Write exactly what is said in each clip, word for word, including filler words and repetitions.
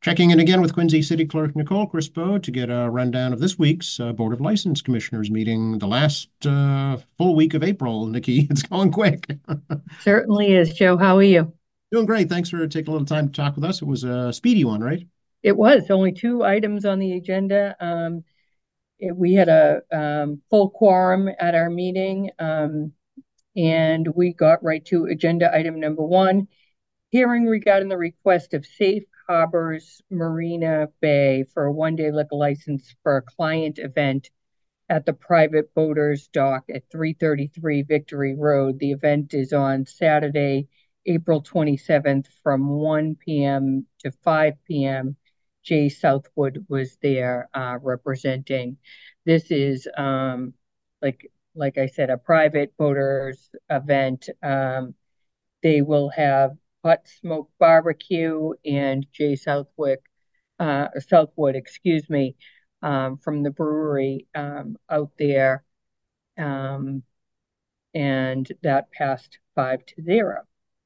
Checking in again with Quincy City Clerk Nicole Crispo to get a rundown of this week's uh, Board of License Commissioners meeting, the last uh, full week of April. Nikki, it's going quick. Certainly is, Joe. How are you? Doing great. Thanks for taking a little time to talk with us. It was a speedy one, right? It was only two items on the agenda. Um, it, we had a um, full quorum at our meeting, um, and we got right to agenda item number one, hearing regarding the request of Safe Harbors Marina Bay for a one-day liquor license for a client event at the private boaters dock at three thirty-three Victory Road. The event is on Saturday, April twenty-seventh from one p.m. to five p.m. Jay Southwood was there uh, representing. This is um, like like I said, a private boaters event. Um, they will have hot smoke barbecue, and Jay Southwick, uh, Southwood, excuse me, um, from the brewery um, out there, um, and that passed five to zero.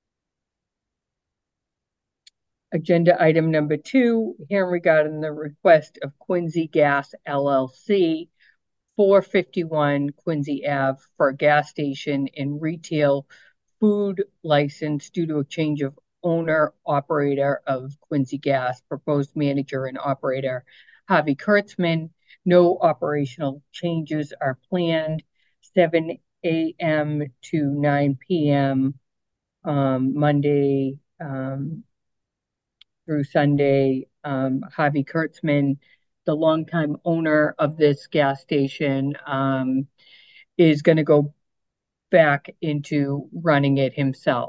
Agenda item number two, here regarding the request of Quincy Gas L L C, four fifty-one Quincy Ave for a gas station and retail food license due to a change of owner operator of Quincy Gas, proposed manager and operator Harvey Kurtzman. No operational changes are planned. seven a m to nine p m um, Monday um, through Sunday. Um, Harvey Kurtzman, the longtime owner of this gas station, um, is going to go back into running it himself.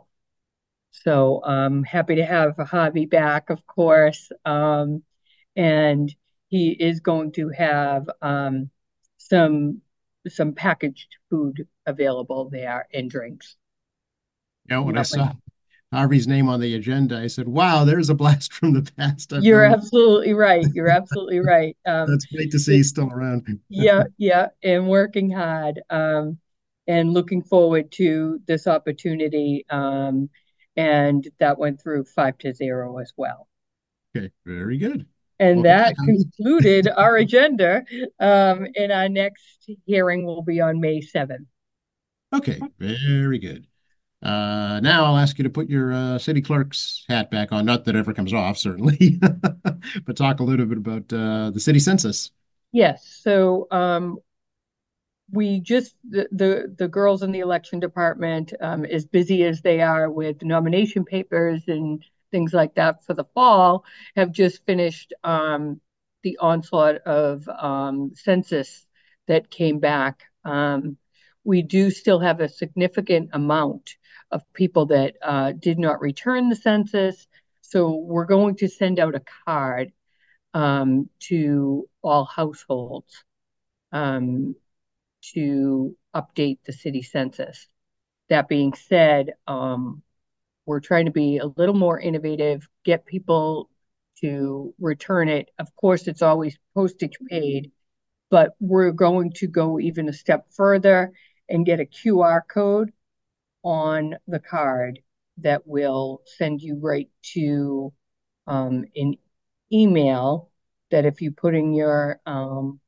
So I'm um, happy to have Javi back, of course. Um, and he is going to have um, some some packaged food available there and drinks. You know, And when I that went. saw Harvey's name on the agenda, I said, wow, there's a blast from the past. I've You're known him. absolutely right. You're absolutely right. Um, That's great to see it, he's still around. yeah, yeah, and working hard, um, and looking forward to this opportunity. Um, and that went through five to zero as well. Okay, very good. And Welcome back, that Harvey. concluded our agenda. Um, and our next hearing will be on May seventh. Okay, very good. Uh, now I'll ask you to put your uh, city clerk's hat back on. Not that it ever comes off, certainly, but talk a little bit about uh, the city census. Yes. So um, we just the, the the girls in the election department, um, as busy as they are with nomination papers and things like that for the fall, have just finished um, the onslaught of um, census that came back. Um, we do still have a significant amount of people that uh, did not return the census, so we're going to send out a card um, to all households. Um, to update the city census. That being said, um, we're trying to be a little more innovative, get people to return it. Of course, it's always postage paid, but we're going to go even a step further and get a Q R code on the card that will send you right to um, an email that if you put in your um,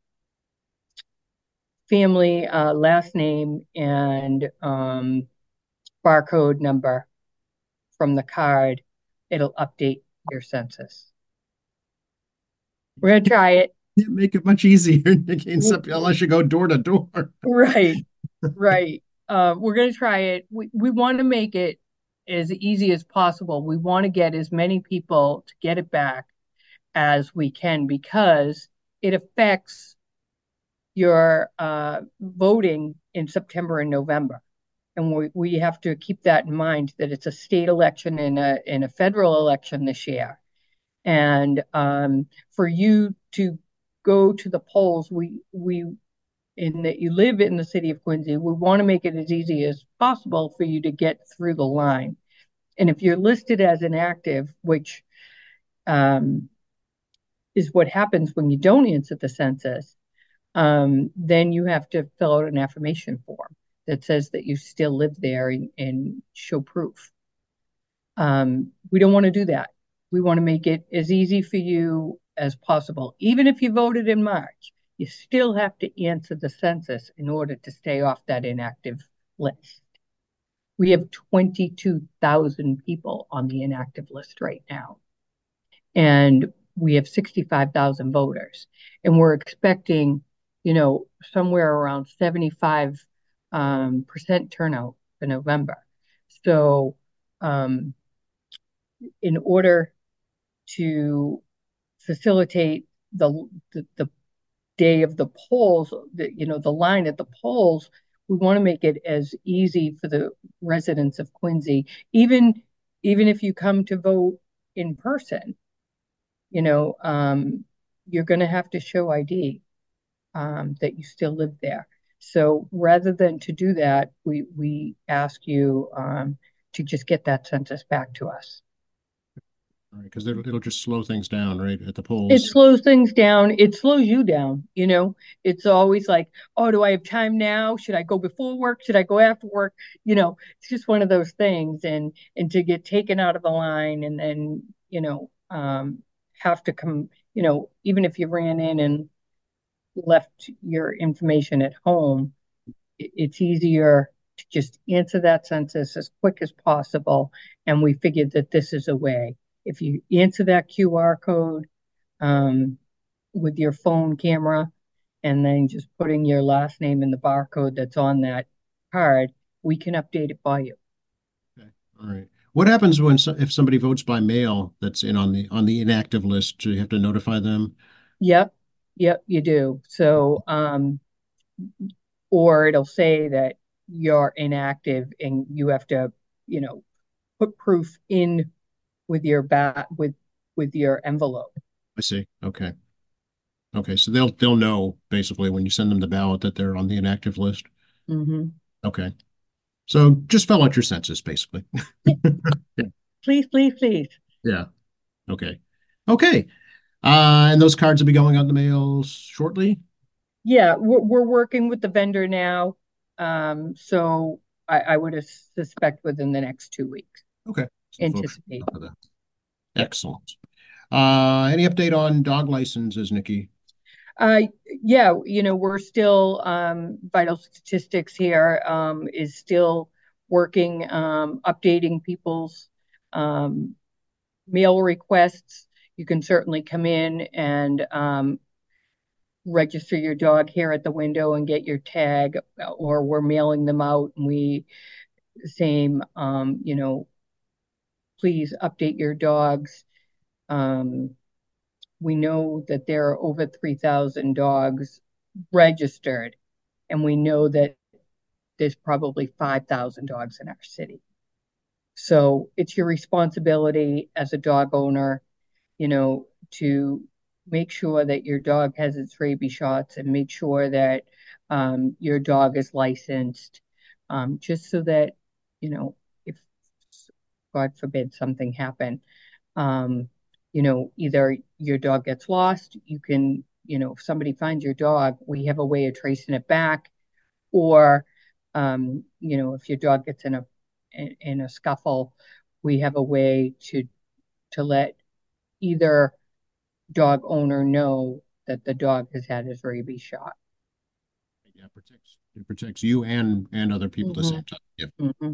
family, uh, last name, and um, barcode number from the card, it'll update your census. We're gonna try it. Can't make it much easier against unless you go door to door. Right, right. Uh, we're gonna try it. We we want to make it as easy as possible. We want to get as many people to get it back as we can because it affects your uh, voting in September and November. And we, we have to keep that in mind that it's a state election and a, and a federal election this year. And um, for you to go to the polls, we, we, in that you live in the city of Quincy, we want to make it as easy as possible for you to get through the line. And if you're listed as inactive, which um, is what happens when you don't answer the census, um, then you have to fill out an affirmation form that says that you still live there and, and show proof. Um, we don't want to do that. We want to make it as easy for you as possible. Even if you voted in March, you still have to answer the census in order to stay off that inactive list. We have twenty-two thousand people on the inactive list right now, and we have sixty-five thousand voters. And we're expecting, you know, somewhere around seventy-five um, percent turnout for November. So, um, in order to facilitate the, the, the day of the polls, the, you know, the line at the polls, we want to make it as easy for the residents of Quincy, even even if you come to vote in person, you know, um, you're going to have to show I D um, that you still live there. So rather than to do that, we we ask you um, to just get that census back to us. All right, because it'll, it'll just slow things down, right, at the It polls. slows things down. It slows you down. You know, it's always like, oh, do I have time now? Should I go before work? Should I go after work? You know, it's just one of those things. And and to get taken out of the line and then, you know, um, have to come, you know, even if you ran in and left your information at home, it's easier to just answer that census as quick as possible. And we figured that this is a way. If you answer that Q R code, um, with your phone camera and then just putting your last name in the barcode that's on that card, we can update it for you. Okay. All right. What happens when so, if somebody votes by mail that's in on the on the inactive list? Do you have to notify them? Yep, yep, you do. So, um, or it'll say that you're inactive and you have to, you know, put proof in with your bat with with your envelope. I see. Okay. Okay. So they'll they'll know basically when you send them the ballot that they're on the inactive list. Mm-hmm. Okay. So just fill out your census, basically. Yeah. Please, please, please. Yeah. Okay. Okay. Uh, and those cards will be going out in the mail shortly. Yeah, we're, we're working with the vendor now. Um, so I, I would suspect within the next two weeks, Okay. So folks should be anticipate. up for that. Excellent. Uh, any update on dog licenses, Nikki? Uh, yeah, you know, we're still, um, Vital Statistics here, um, is still working, um, updating people's, um, mail requests. You can certainly come in and, um, register your dog here at the window and get your tag, or we're mailing them out and we, same, um, you know, please update your dogs. Um, we know that there are over three thousand dogs registered, and we know that there's probably five thousand dogs in our city. So it's your responsibility as a dog owner, you know, to make sure that your dog has its rabies shots and make sure that um, your dog is licensed, um, just so that, you know, if God forbid something happen, um, you know, either your dog gets lost, you can, you know, if somebody finds your dog, we have a way of tracing it back, or, um, you know, if your dog gets in a in, in a scuffle, we have a way to to let either dog owner know that the dog has had his rabies shot. Yeah, it protects it protects you and and other people at the Mm-hmm. same time. Yep. Mm-hmm.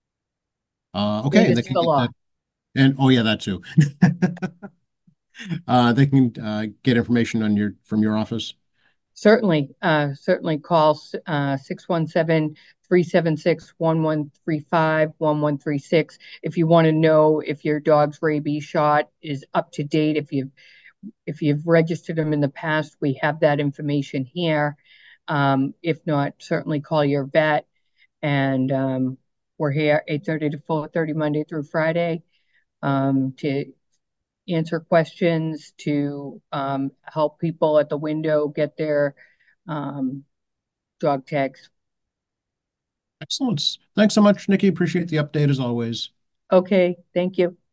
Uh, And okay, and they it's can the get law. that. And oh yeah, that too. Uh, they can uh, get information on your from your office. Certainly, uh, certainly call uh, six one seven, three seven six, one one three five, one one three six if you want to know if your dog's rabies shot is up to date. If you've if you've registered them in the past, we have that information here. Um, if not, certainly call your vet. And um, we're here eight thirty to four thirty Monday through Friday um, to answer questions, to um, help people at the window get their um, dog tags. Excellent. Thanks so much, Nikki. Appreciate the update as always. Okay, thank you.